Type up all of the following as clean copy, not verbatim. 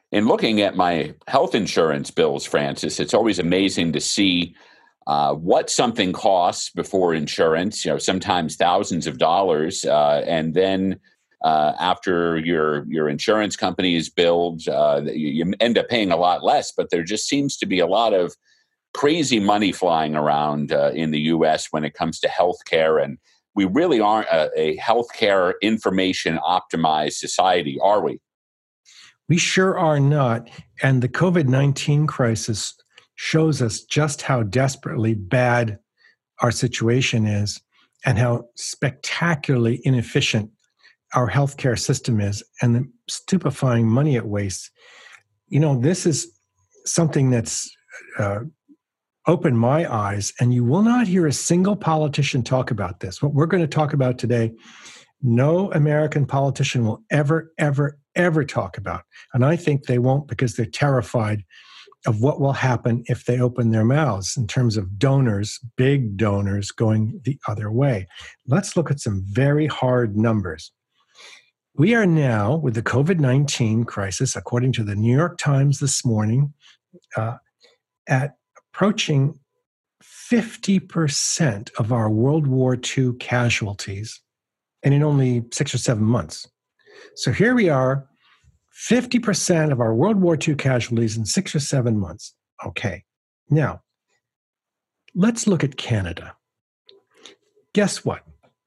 In looking at my health insurance bills, Francis, it's always amazing to see what something costs before insurance. Sometimes thousands of dollars, and then after your insurance company is billed, you end up paying a lot less. But there just seems to be a lot of crazy money flying around in the U.S. when it comes to healthcare, and we really aren't a healthcare information optimized society, are we? We sure are not. And the COVID-19 crisis shows us just how desperately bad our situation is and how spectacularly inefficient our healthcare system is and the stupefying money it wastes. This is something that's opened my eyes, and you will not hear a single politician talk about this. What we're going to talk about today, no American politician will ever, ever, ever talk about. And I think they won't, because they're terrified of what will happen if they open their mouths in terms of donors, big donors going the other way. Let's look at some very hard numbers. We are now, with the COVID-19 crisis, according to the New York Times this morning, at approaching 50% of our World War II casualties, and in only 6 or 7 months. So here we are, 50% of our World War II casualties in 6 or 7 months. Okay, now, let's look at Canada. Guess what?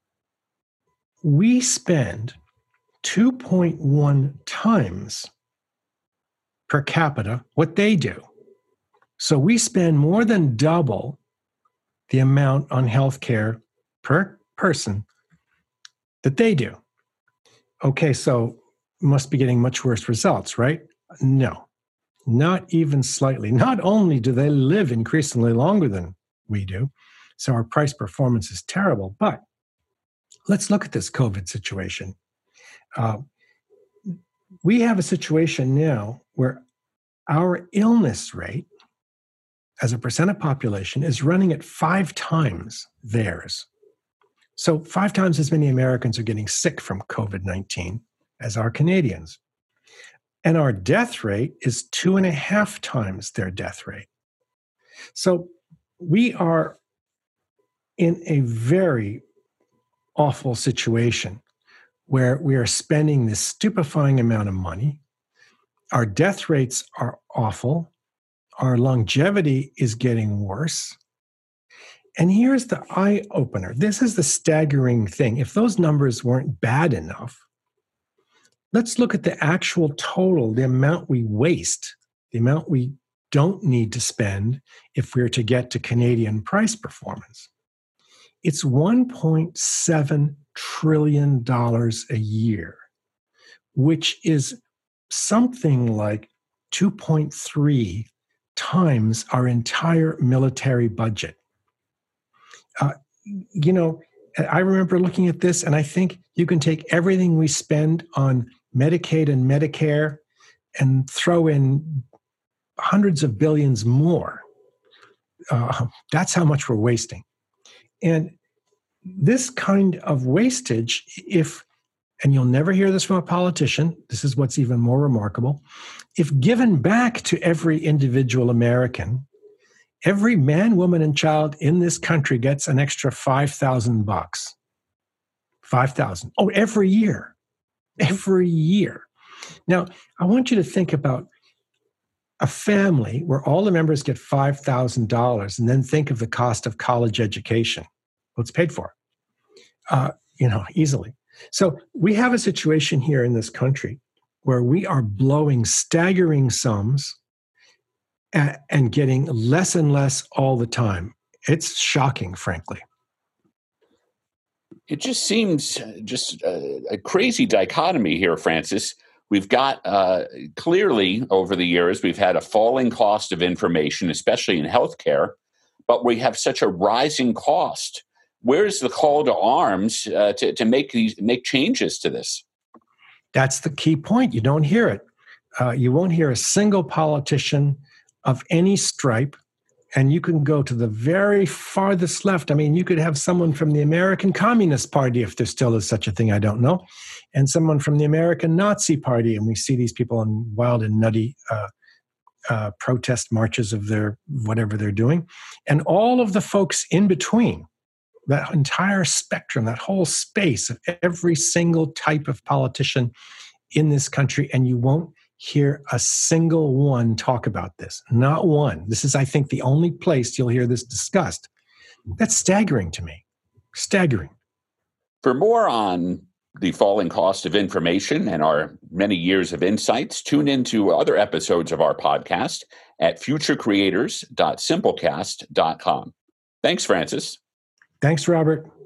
We spend 2.1 times per capita what they do. So we spend more than double the amount on healthcare per person that they do. Okay, so must be getting much worse results, right? No, not even slightly. Not only do they live increasingly longer than we do, so our price performance is terrible, but let's look at this COVID situation. We have a situation now where our illness rate as a percent of population is running at 5 times theirs. So 5 times as many Americans are getting sick from COVID-19 as are Canadians. And our death rate is 2.5 times their death rate. So we are in a very awful situation where we are spending this stupefying amount of money. Our death rates are awful. Our longevity is getting worse. And here's the eye opener. This is the staggering thing. If those numbers weren't bad enough, let's look at the actual total, the amount we waste, the amount we don't need to spend if we're to get to Canadian price performance. It's $1.7 trillion a year, which is something like 2.3 times our entire military budget. I remember looking at this, and I think you can take everything we spend on Medicaid and Medicare and throw in hundreds of billions more. That's how much we're wasting. And this kind of wastage, and you'll never hear this from a politician, this is what's even more remarkable, if given back to every individual American, every man, woman, and child in this country gets an extra $5,000. $5,000. Oh, every year. Every year. Now, I want you to think about a family where all the members get $5,000, and then think of the cost of college education. Well, it's paid for, easily. So we have a situation here in this country where we are blowing staggering sums and getting less and less all the time. It's shocking, frankly. It just seems a crazy dichotomy here, Francis. We've got clearly over the years, we've had a falling cost of information, especially in healthcare, but we have such a rising cost. Where's the call to arms to make changes to this? That's the key point. You don't hear it. You won't hear a single politician of any stripe And you can go to the very farthest left. I mean, you could have someone from the American Communist Party, if there still is such a thing, I don't know, and someone from the American Nazi Party. And we see these people on wild and nutty protest marches of their whatever they're doing. And all of the folks in between, that entire spectrum, that whole space of every single type of politician in this country, and you won't hear a single one talk about this. Not one. This is, I think, the only place you'll hear this discussed. That's staggering to me. Staggering. For more on the falling cost of information and our many years of insights, tune into other episodes of our podcast at futurecreators.simplecast.com. Thanks, Francis. Thanks, Robert.